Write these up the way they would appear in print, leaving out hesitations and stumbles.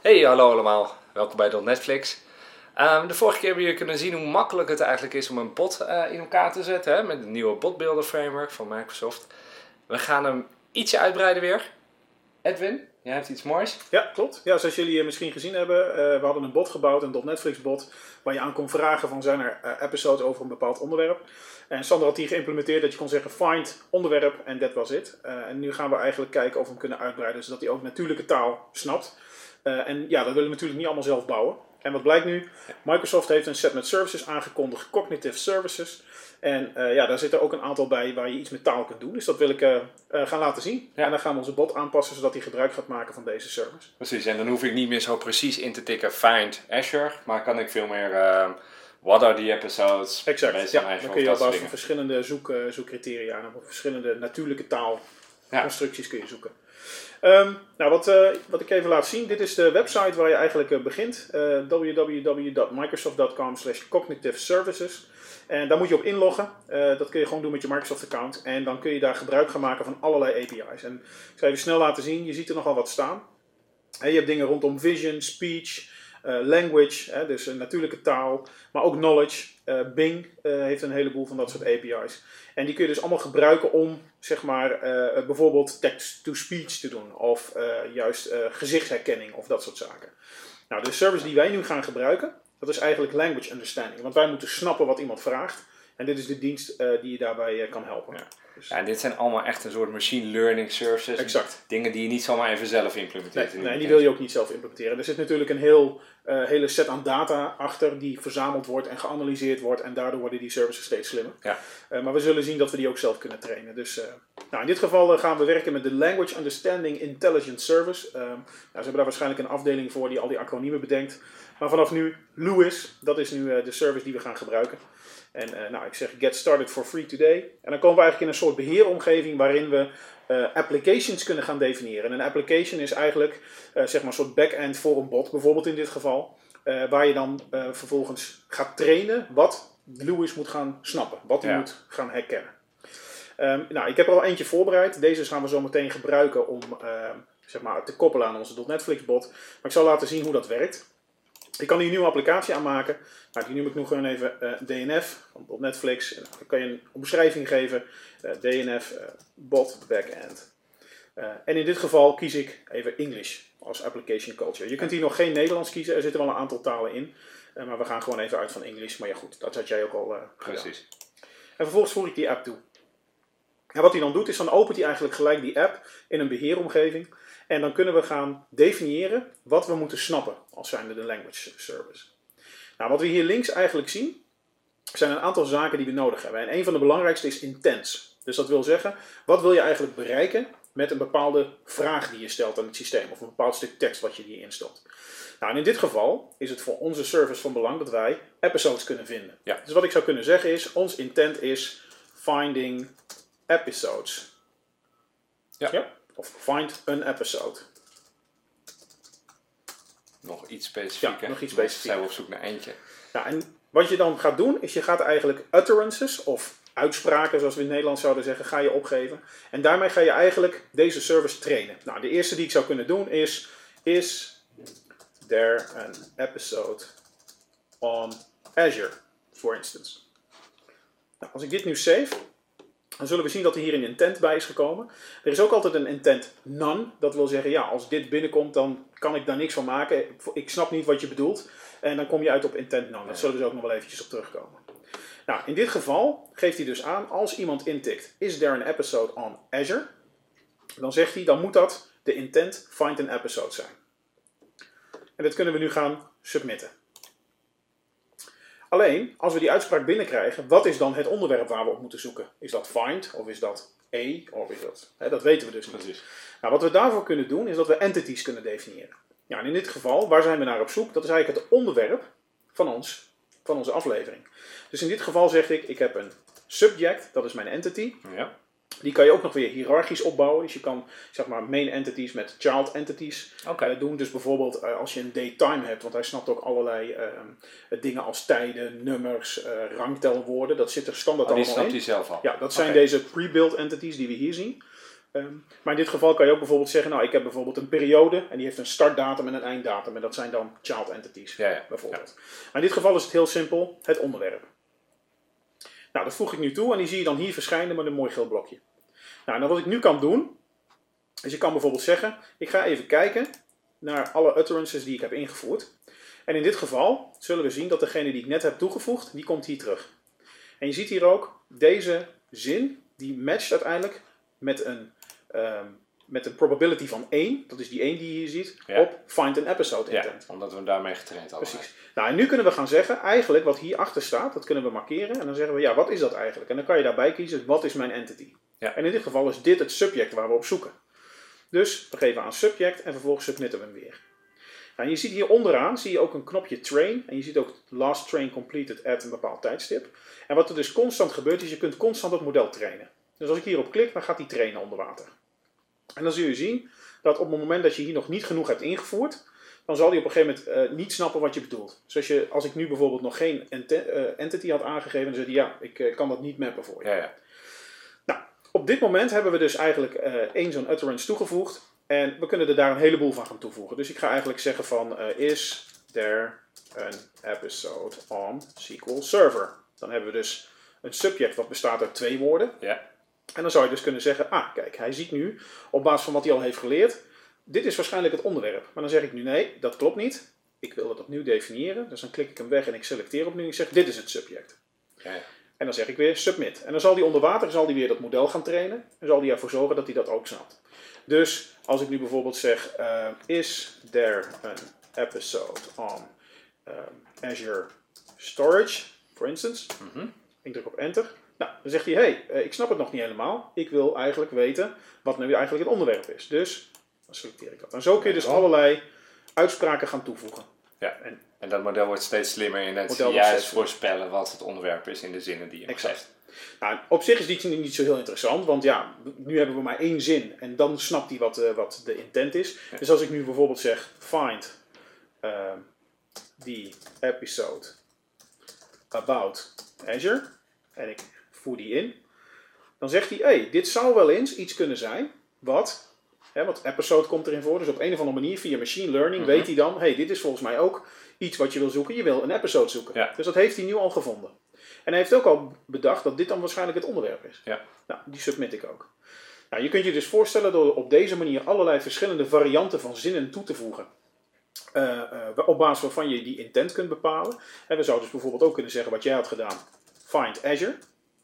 Hey, hallo allemaal. Welkom bij Netflix. De vorige keer hebben jullie kunnen zien hoe makkelijk het eigenlijk is om een bot in elkaar te zetten. Hè, met de nieuwe botbuilder framework van Microsoft. We gaan hem ietsje uitbreiden weer. Edwin, jij hebt iets moois. Ja, klopt. Ja, zoals jullie misschien gezien hebben, we hadden een bot gebouwd, een .Netflix bot, waar je aan kon vragen van zijn er episodes over een bepaald onderwerp. En Sander had die geïmplementeerd dat je kon zeggen find onderwerp en that was it. En nu gaan we eigenlijk kijken of we hem kunnen uitbreiden, zodat hij ook natuurlijke taal snapt. En ja, dat willen we natuurlijk niet allemaal zelf bouwen. En wat blijkt nu? Microsoft heeft een set met services aangekondigd, Cognitive Services. En ja, daar zitten ook een aantal bij waar je iets met taal kunt doen. Dus dat wil ik gaan laten zien. Ja. En dan gaan we onze bot aanpassen zodat hij gebruik gaat maken van deze service. Precies, en dan hoef ik niet meer zo precies in te tikken find Azure. Maar kan ik veel meer what are the episodes? Exact, ja. Dan kun je op basis van verschillende zoekcriteria en op verschillende natuurlijke taalconstructies kun je zoeken. Nou, wat ik even laat zien, dit is de website waar je eigenlijk begint. www.microsoft.com/cognitiveservices. En daar moet je op inloggen. Dat kun je gewoon doen met je Microsoft account. En dan kun je daar gebruik gaan maken van allerlei API's. En ik zal even snel laten zien, je ziet er nogal wat staan. Je hebt dingen rondom vision, speech, language, dus natuurlijke taal, maar ook knowledge. Bing heeft een heleboel van dat soort API's. En die kun je dus allemaal gebruiken om, zeg maar, bijvoorbeeld text-to-speech te doen. Of juist gezichtsherkenning of dat soort zaken. Nou, de service die wij nu gaan gebruiken, dat is eigenlijk language understanding. Want wij moeten snappen wat iemand vraagt. En dit is de dienst die je daarbij kan helpen. Ja. Dus ja, en dit zijn allemaal echt een soort machine learning services. Exact. Dingen die je niet zomaar even zelf implementeert. Nee, die wil je ook niet zelf implementeren. Er zit natuurlijk een hele set aan data achter die verzameld wordt en geanalyseerd wordt. En daardoor worden die services steeds slimmer. Ja. Maar we zullen zien dat we die ook zelf kunnen trainen. Dus nou, in dit geval gaan we werken met de Language Understanding Intelligence Service. Nou, ze hebben daar waarschijnlijk een afdeling voor die al die acroniemen bedenkt. Maar vanaf nu, LUIS, dat is nu de service die we gaan gebruiken. En nou, ik zeg get started for free today. En dan komen we eigenlijk in een soort beheeromgeving waarin we applications kunnen gaan definiëren. En een application is eigenlijk zeg maar een soort back-end voor een bot, bijvoorbeeld in dit geval. Waar je dan vervolgens gaat trainen wat LUIS moet gaan snappen. Wat hij moet gaan herkennen. Nou, ik heb er al eentje voorbereid. Deze gaan we zo meteen gebruiken om zeg maar te koppelen aan onze .Netflix bot. Maar ik zal laten zien hoe dat werkt. Je kan hier een nieuwe applicatie aanmaken. Nou, die noem ik nog gewoon even DNF van Netflix. Dan kan je een omschrijving geven. DNF bot backend. En in dit geval kies ik even English als application culture. Je kunt hier nog geen Nederlands kiezen. Er zitten wel een aantal talen in. Maar we gaan gewoon even uit van English. Maar ja goed, dat had jij ook al Precies. En vervolgens voer ik die app toe. En wat hij dan doet is dan opent hij eigenlijk gelijk die app in een beheeromgeving. En dan kunnen we gaan definiëren wat we moeten snappen als zijnde de language service. Nou, wat we hier links eigenlijk zien, zijn een aantal zaken die we nodig hebben. En een van de belangrijkste is intents. Dus dat wil zeggen, wat wil je eigenlijk bereiken met een bepaalde vraag die je stelt aan het systeem. Of een bepaald stuk tekst wat je hier instelt. Nou, en in dit geval is het voor onze service van belang dat wij episodes kunnen vinden. Ja. Dus wat ik zou kunnen zeggen is, ons intent is finding episodes. Ja. Of find an episode. Nog iets specifieker. Ja, nog iets specifieker. Zijn we op zoek naar eentje. Ja, en wat je dan gaat doen, is je gaat eigenlijk utterances of uitspraken, zoals we in het Nederlands zouden zeggen, ga je opgeven. En daarmee ga je eigenlijk deze service trainen. Nou, de eerste die ik zou kunnen doen is there an episode on Azure, for instance. Nou, als ik dit nu save, dan zullen we zien dat er hier een intent bij is gekomen. Er is ook altijd een intent none. Dat wil zeggen, ja, als dit binnenkomt, dan kan ik daar niks van maken. Ik snap niet wat je bedoelt. En dan kom je uit op intent none. Daar zullen we dus ook nog wel eventjes op terugkomen. Nou, in dit geval geeft hij dus aan, als iemand intikt, is there an episode on Azure? Dan zegt hij, dan moet dat de intent find an episode zijn. En dat kunnen we nu gaan submitten. Alleen, als we die uitspraak binnenkrijgen, wat is dan het onderwerp waar we op moeten zoeken? Is dat find, of is dat of is dat... dat weten we dus niet. Precies. Nou, wat we daarvoor kunnen doen, is dat we entities kunnen definiëren. Ja, en in dit geval, waar zijn we naar op zoek? Dat is eigenlijk het onderwerp van onze aflevering. Dus in dit geval zeg ik heb een subject, dat is mijn entity. Ja. Die kan je ook nog weer hiërarchisch opbouwen. Dus je kan zeg maar main entities met child entities doen. Dus bijvoorbeeld als je een datetime hebt. Want hij snapt ook allerlei dingen als tijden, nummers, rangtelwoorden. Dat zit er standaard allemaal in. Die snapt hij zelf al. Ja, dat zijn deze pre-built entities die we hier zien. Maar in dit geval kan je ook bijvoorbeeld zeggen, nou ik heb bijvoorbeeld een periode en die heeft een startdatum en een einddatum. En dat zijn dan child entities, bijvoorbeeld. Maar in dit geval is het heel simpel, het onderwerp. Nou, dat voeg ik nu toe en die zie je dan hier verschijnen met een mooi geel blokje. Nou, en wat ik nu kan doen, is je kan bijvoorbeeld zeggen, ik ga even kijken naar alle utterances die ik heb ingevoerd. En in dit geval zullen we zien dat degene die ik net heb toegevoegd, die komt hier terug. En je ziet hier ook, deze zin, die matcht uiteindelijk met een probability van 1, dat is die 1 die je hier ziet, op find an episode intent. Omdat we hem daarmee getraind hadden. Precies. Nou, en nu kunnen we gaan zeggen, eigenlijk wat hierachter staat, dat kunnen we markeren. En dan zeggen we, ja, wat is dat eigenlijk? En dan kan je daarbij kiezen, wat is mijn entity? Ja. En in dit geval is dit het subject waar we op zoeken. Dus we geven aan subject en vervolgens submitten we hem weer. Nou, je ziet hier onderaan zie je ook een knopje train. En je ziet ook last train completed at een bepaald tijdstip. En wat er dus constant gebeurt is, je kunt constant het model trainen. Dus als ik hierop klik, dan gaat hij trainen onder water. En dan zul je zien dat op het moment dat je hier nog niet genoeg hebt ingevoerd, dan zal hij op een gegeven moment niet snappen wat je bedoelt. Dus als ik nu bijvoorbeeld nog geen entity had aangegeven, dan zei hij, ik kan dat niet mappen voor je. Ja. Nou, op dit moment hebben we dus eigenlijk één zo'n utterance toegevoegd. En we kunnen er daar een heleboel van gaan toevoegen. Dus ik ga eigenlijk zeggen van, is there an episode on SQL Server? Dan hebben we dus een subject wat bestaat uit 2 woorden. Ja. En dan zou je dus kunnen zeggen, kijk, hij ziet nu, op basis van wat hij al heeft geleerd, dit is waarschijnlijk het onderwerp. Maar dan zeg ik nu, nee, dat klopt niet. Ik wil dat opnieuw definiëren. Dus dan klik ik hem weg en ik selecteer opnieuw. Ik zeg, dit is het subject. Ja. En dan zeg ik weer, submit. En dan zal hij onder water weer dat model gaan trainen. En zal hij ervoor zorgen dat hij dat ook snapt. Dus als ik nu bijvoorbeeld zeg, is there an episode on Azure Storage, for instance. Ik druk op enter. Nou, dan zegt hij, ik snap het nog niet helemaal. Ik wil eigenlijk weten wat nu eigenlijk het onderwerp is. Dus dan selecteer ik dat. En zo kun je dus allerlei uitspraken gaan toevoegen. Ja, en dat model wordt steeds slimmer in het juist voorspellen wat het onderwerp is in de zinnen die je geeft. Nou, op zich is die niet zo heel interessant, want ja, nu hebben we maar 1 zin en dan snapt hij wat de intent is. Ja. Dus als ik nu bijvoorbeeld zeg, find the episode about Azure, en ik voer die in, dan zegt hij, dit zou wel eens iets kunnen zijn, want episode komt erin voor, dus op een of andere manier via machine learning weet hij dan, dit is volgens mij ook iets wat je wil zoeken, je wil een episode zoeken. Ja. Dus dat heeft hij nu al gevonden. En hij heeft ook al bedacht dat dit dan waarschijnlijk het onderwerp is. Ja. Nou, die submit ik ook. Nou, je kunt je dus voorstellen door op deze manier allerlei verschillende varianten van zinnen toe te voegen. Op basis waarvan je die intent kunt bepalen. En we zouden dus bijvoorbeeld ook kunnen zeggen wat jij had gedaan. Find Azure.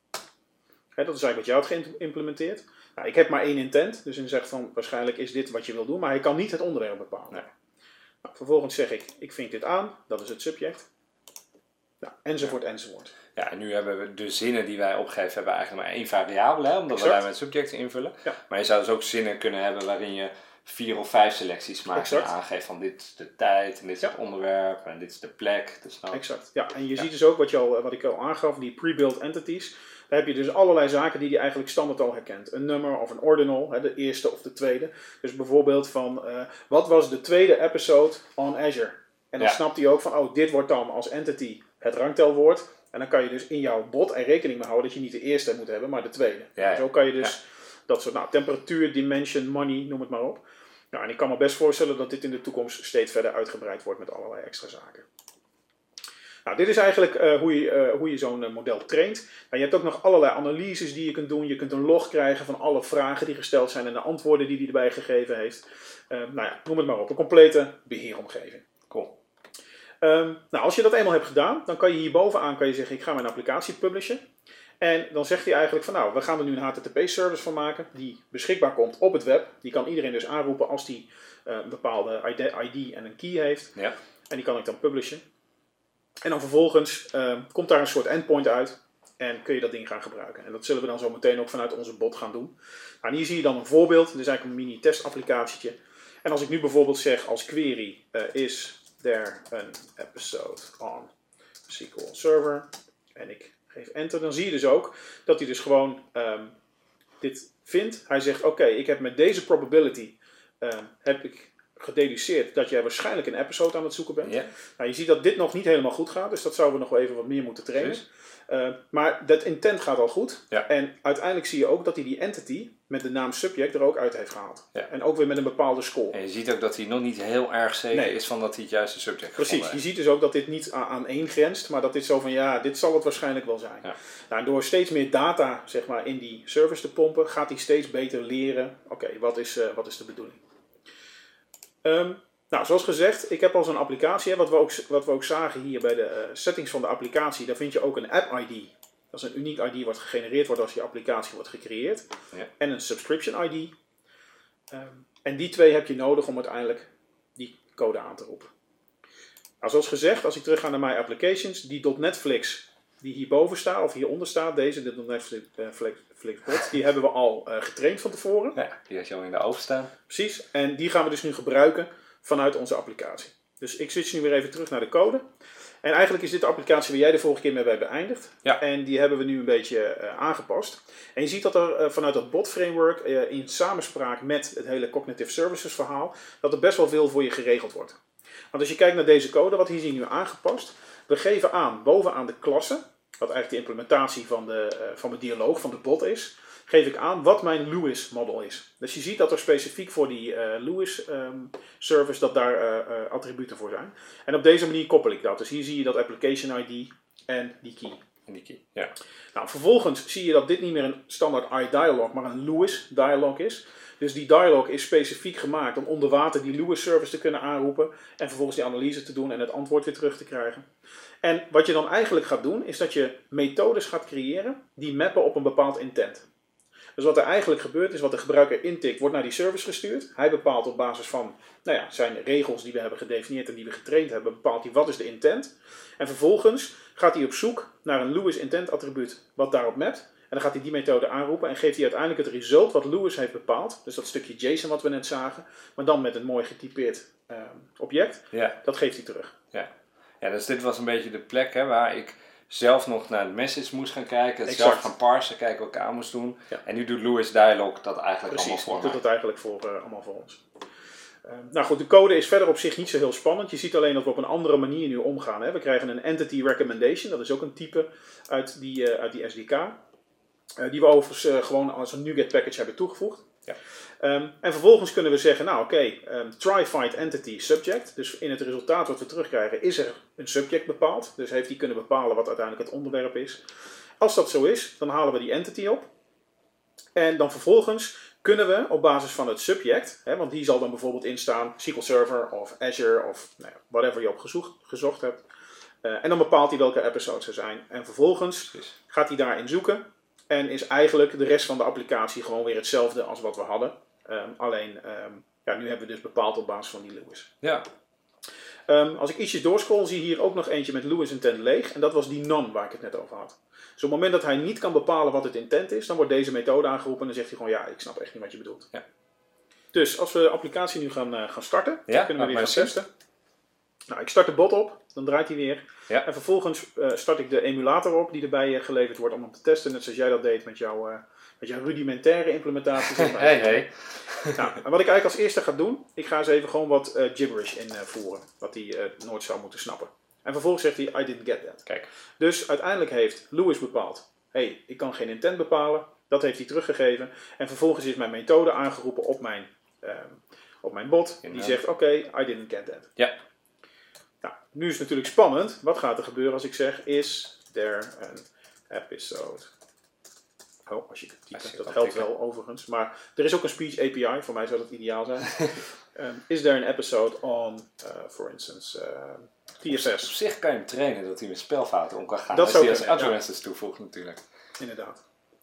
Dat is eigenlijk wat jij had geïmplementeerd. Nou, ik heb maar 1 intent. Dus hij zegt van waarschijnlijk is dit wat je wil doen. Maar hij kan niet het onderwerp bepalen. Nee. Nou, vervolgens zeg ik vink dit aan. Dat is het subject. Nou, enzovoort. Ja, en nu hebben we de zinnen die wij opgeven, hebben eigenlijk maar 1 variabele, omdat we daar met subjecten invullen. Ja. Maar je zou dus ook zinnen kunnen hebben waarin je 4 of 5 selecties maakt en aangeeft van dit is de tijd, en dit is het onderwerp, en dit is de plek. Dus nou, exact, ja. En je ziet dus ook wat ik al aangaf, die pre-built entities. Daar heb je dus allerlei zaken die hij eigenlijk standaard al herkent. Een nummer of een ordinal, de eerste of de tweede. Dus bijvoorbeeld van, wat was de tweede episode on Azure? En dan snapt hij ook van, dit wordt dan als entity het rangtelwoord. En dan kan je dus in jouw bot er rekening mee houden dat je niet de eerste moet hebben, maar de tweede. Ja, zo kan je dus dat soort temperatuur, dimension, money, noem het maar op. Nou, en ik kan me best voorstellen dat dit in de toekomst steeds verder uitgebreid wordt met allerlei extra zaken. Nou, dit is eigenlijk hoe je zo'n model traint. Nou, je hebt ook nog allerlei analyses die je kunt doen. Je kunt een log krijgen van alle vragen die gesteld zijn en de antwoorden die hij erbij gegeven heeft. Noem het maar op. Een complete beheeromgeving. Cool. Als je dat eenmaal hebt gedaan, dan kan je hierbovenaan zeggen, ik ga mijn applicatie publishen. En dan zegt hij eigenlijk van we gaan er nu een HTTP-service van maken die beschikbaar komt op het web. Die kan iedereen dus aanroepen als die een bepaalde ID en een key heeft. Ja. En die kan ik dan publishen. En dan vervolgens komt daar een soort endpoint uit en kun je dat ding gaan gebruiken. En dat zullen we dan zo meteen ook vanuit onze bot gaan doen. Nou, hier zie je dan een voorbeeld. Dit is eigenlijk een mini testapplicatie. En als ik nu bijvoorbeeld zeg als query is there an episode on SQL Server en ik geef enter, dan zie je dus ook dat hij dus gewoon dit vindt. Hij zegt oké, ik heb met deze probability heb ik gededuceerd dat jij waarschijnlijk een episode aan het zoeken bent. Ja. Nou, je ziet dat dit nog niet helemaal goed gaat, dus dat zouden we nog wel even wat meer moeten trainen. Maar dat intent gaat al goed. Ja. En uiteindelijk zie je ook dat hij die entity met de naam subject er ook uit heeft gehaald. Ja. En ook weer met een bepaalde score. En je ziet ook dat hij nog niet heel erg zeker is van dat hij het juiste subject Precies, gevonden je ziet dus ook dat dit niet aan één grenst, maar dat dit zo van ja, dit zal het waarschijnlijk wel zijn. Ja. Nou, en door steeds meer data zeg maar, in die service te pompen, gaat hij steeds beter leren, oké, wat is de bedoeling. Nou, zoals gezegd, ik heb al zo'n applicatie. Hè, wat we ook zagen hier bij de settings van de applicatie. Daar vind je ook een app ID. Dat is een uniek ID wat gegenereerd wordt als je applicatie wordt gecreëerd. Ja. En een subscription ID. En die twee heb je nodig om uiteindelijk die code aan te roepen. Nou, zoals gezegd, als ik terug ga naar My Applications. Die .Netflix die hierboven staat, of hieronder staat, de .Netflix bot, die hebben we al getraind van tevoren. Ja, die had je al in de oven staan. Precies, en die gaan we dus nu gebruiken vanuit onze applicatie. Dus ik switch nu weer even terug naar de code. En eigenlijk is dit de applicatie waar jij de vorige keer mee bij beëindigd. Ja. En die hebben we nu een beetje aangepast. En je ziet dat er vanuit dat bot framework in samenspraak met het hele Cognitive Services verhaal, dat er best wel veel voor je geregeld wordt. Want als je kijkt naar deze code, wat hier zie je nu aangepast. We geven aan bovenaan de klasse, wat eigenlijk de implementatie van de dialoog van de bot is, geef ik aan wat mijn Lewis model is. Dus je ziet dat er specifiek voor die Lewis service dat daar attributen voor zijn. En op deze manier koppel ik dat. Dus hier zie je dat application ID en die key. En die key, ja. Nou, vervolgens zie je dat dit niet meer een standaard iDialog, maar een Lewis dialog is. Dus die dialog is specifiek gemaakt om onder water die Lewis service te kunnen aanroepen en vervolgens die analyse te doen en het antwoord weer terug te krijgen. En wat je dan eigenlijk gaat doen, is dat je methodes gaat creëren die mappen op een bepaald intent. Dus wat er eigenlijk gebeurt is, wat de gebruiker intikt, wordt naar die service gestuurd. Hij bepaalt op basis van zijn regels die we hebben gedefinieerd en die we getraind hebben, bepaalt hij wat is de intent. En vervolgens gaat hij op zoek naar een Lewis intent attribuut wat daarop mapt. En dan gaat hij die methode aanroepen en geeft hij uiteindelijk het result wat Lewis heeft bepaald. Dus dat stukje JSON wat we net zagen, maar dan met een mooi getypeerd object. Ja. Dat geeft hij terug. Ja. Ja, dus dit was een beetje de plek waar ik zelf nog naar de message moest gaan kijken, het Exact. zelf gaan parsen, kijken wat ik aan moest doen. Ja. En nu doet Lewis Dialog dat eigenlijk Precies, allemaal voor doet mij. het eigenlijk allemaal voor ons. Nou goed, de code is verder op zich niet zo heel spannend. Je ziet alleen dat we op een andere manier nu omgaan. Hè. We krijgen een entity recommendation, dat is ook een type uit die SDK. Die we overigens gewoon als een NuGet package hebben toegevoegd. Ja. En vervolgens kunnen we zeggen, try find entity subject. Dus in het resultaat wat we terugkrijgen is er een subject bepaald. Dus heeft die kunnen bepalen wat uiteindelijk het onderwerp is. Als dat zo is, dan halen we die entity op. En dan vervolgens kunnen we op basis van het subject, want die zal dan bijvoorbeeld instaan SQL Server of Azure of whatever je op gezocht hebt. En dan bepaalt hij welke episodes er zijn. En vervolgens gaat hij daarin zoeken. En is eigenlijk de rest van de applicatie gewoon weer hetzelfde als wat we hadden. Alleen, nu hebben we dus bepaald op basis van die Lewis. Ja. Als ik ietsjes doorscroll, zie je hier ook nog eentje met Lewis intent leeg. En dat was die none waar ik het net over had. Dus op het moment dat hij niet kan bepalen wat het intent is, dan wordt deze methode aangeroepen en dan zegt hij gewoon, ik snap echt niet wat je bedoelt. Ja. Dus als we de applicatie nu gaan starten, dan kunnen we weer gaan testen. Nou, ik start de bot op, dan draait hij weer. Ja. En vervolgens start ik de emulator op die erbij geleverd wordt om hem te testen. Net zoals jij dat deed met jouw rudimentaire implementatie. Zeg maar. Hey. Nou, en wat ik eigenlijk als eerste ga doen, ik ga eens even gewoon wat gibberish invoeren. Wat hij nooit zou moeten snappen. En vervolgens zegt hij, I didn't get that. Kijk. Dus uiteindelijk heeft Lewis bepaald, ik kan geen intent bepalen. Dat heeft hij teruggegeven. En vervolgens is mijn methode aangeroepen op mijn bot. Die zegt, I didn't get that. Ja. Nou, nu is het natuurlijk spannend. Wat gaat er gebeuren als ik zeg, is there an episode? Oh, als je het typt, dat helpt wel overigens. Maar er is ook een speech API, voor mij zou dat ideaal zijn. Is there an episode on, for instance, TFS? Op zich kan je hem trainen dat hij met spelfouten om kan gaan. Dat zou hij als kunnen, utterances toevoegt natuurlijk. Inderdaad.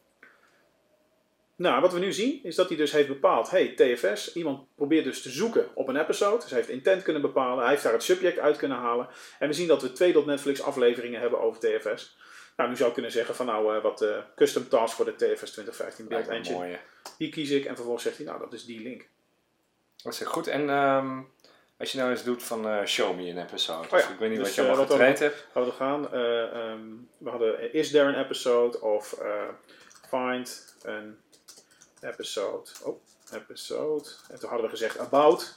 Nou, wat we nu zien is dat hij dus heeft bepaald, TFS, iemand probeert dus te zoeken op een episode. Dus hij heeft intent kunnen bepalen, hij heeft daar het subject uit kunnen halen. En we zien dat we 2 .Netflix afleveringen hebben over TFS. Nou, nu zou ik kunnen zeggen van wat custom task voor de TFS 2015 build engine. Mooi, die kies ik en vervolgens zegt hij, dat is die link. Dat is goed. En als je nou eens doet van show me an episode. Dus ik weet niet wat je allemaal getraind hebt. Laten we gaan. We hadden is there an episode of find an episode. En toen hadden we gezegd about.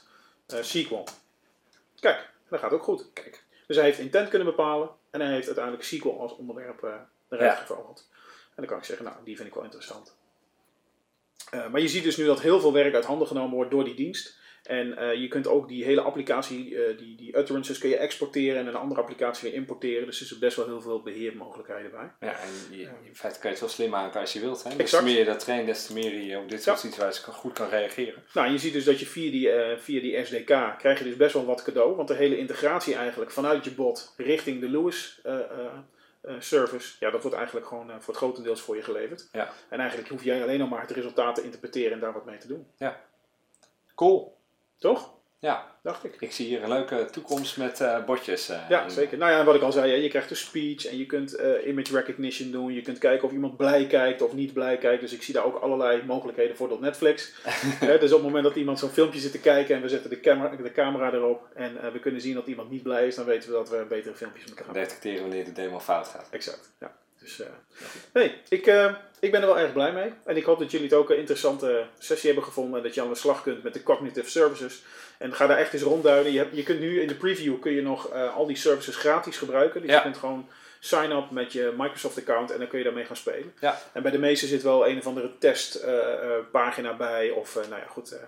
SQL. Kijk, dat gaat ook goed. Kijk. Dus hij heeft intent kunnen bepalen en hij heeft uiteindelijk SQL als onderwerp eruit gevogeld. En dan kan ik zeggen, nou, die vind ik wel interessant. Maar je ziet dus nu dat heel veel werk uit handen genomen wordt door die dienst. En je kunt ook die hele applicatie, die utterances kun je exporteren en een andere applicatie weer importeren. Dus er zit best wel heel veel beheermogelijkheden bij. Ja, en in feite kan je het wel slim maken als je wilt. Hè? Des te meer je dat traint, des te meer je op dit soort situaties goed kan reageren. Nou, en je ziet dus dat je via die SDK krijg je dus best wel wat cadeau. Want de hele integratie eigenlijk vanuit je bot richting de Lewis service, ja, dat wordt eigenlijk gewoon voor het grotendeels voor je geleverd. Ja. En eigenlijk hoef jij alleen nog maar het resultaat te interpreteren en daar wat mee te doen. Ja. Cool. Toch? Ja. Dacht ik. Ik zie hier een leuke toekomst met botjes. Ja, zeker. Nou ja, wat ik al zei, je krijgt de speech en je kunt image recognition doen. Je kunt kijken of iemand blij kijkt of niet blij kijkt. Dus ik zie daar ook allerlei mogelijkheden voor op Netflix. Dus op het moment dat iemand zo'n filmpje zit te kijken en we zetten de camera erop en we kunnen zien dat iemand niet blij is, dan weten we dat we betere filmpjes met elkaar gaan. Detecteren wanneer de demo fout gaat. Exact, ja. Dus nee, ik ben er wel erg blij mee. En ik hoop dat jullie het ook een interessante sessie hebben gevonden. En dat je aan de slag kunt met de cognitive services. En ga daar echt eens rondduinen. Je kunt nu in de preview nog al die services gratis gebruiken. Dus je kunt gewoon sign-up met je Microsoft account en dan kun je daarmee gaan spelen. Ja. En bij de meeste zit wel een of andere testpagina bij. Of nou ja, goed.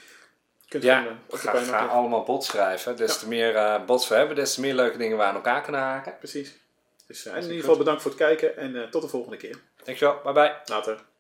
Ga allemaal bots schrijven. Des te meer bots we hebben, des te meer leuke dingen we aan elkaar kunnen haken. Precies. Dus in ieder geval bedankt voor het kijken en tot de volgende keer. Dankjewel, bye bye. Later.